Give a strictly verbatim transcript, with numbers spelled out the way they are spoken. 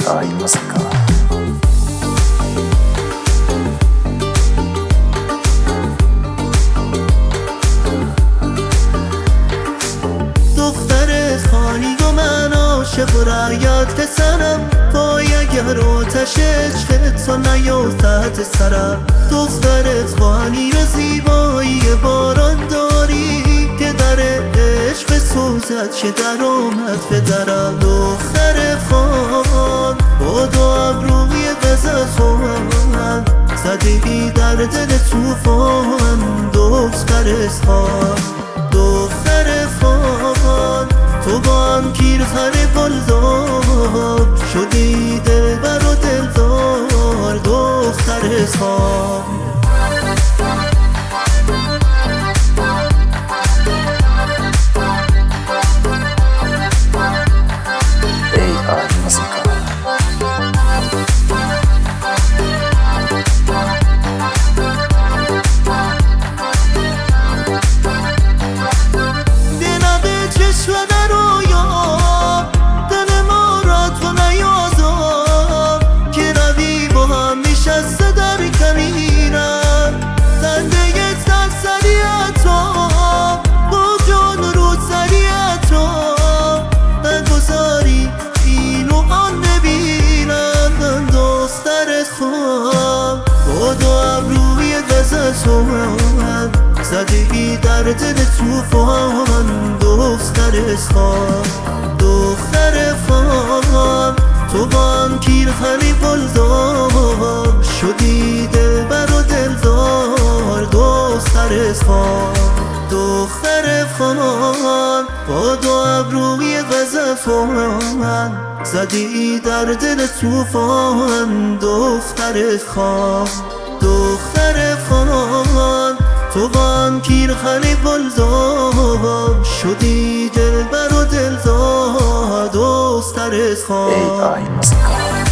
آی موسیقا. دخترت خانی و من عاشق و رعیت پسرم، وای اگر آتش عشقت تو نیفتد سرم. دخترت خانی و زیبایی باران داری که در عشق سوزد چه در آمد پدرم. دختر خان با دو ابروی غزل خان زدگی در دل توفان. دختر خان دختر خان تو با هم پیرهن گلدار شدی دلبر و دلدار. دختر خان ای آی موسیقا. زدگی در دل توفان. دختر خان دختر خان تو با هم پیرهن گلدار شدی دلبر و دلدار. دختر خان دختر خان با دو ابروی غزفان زدی در دل توفان. دختر خان دختر خان تو با هم پیرهن گلدار شدی دلبر و دلدار. دختر خان ای آی موسیقا.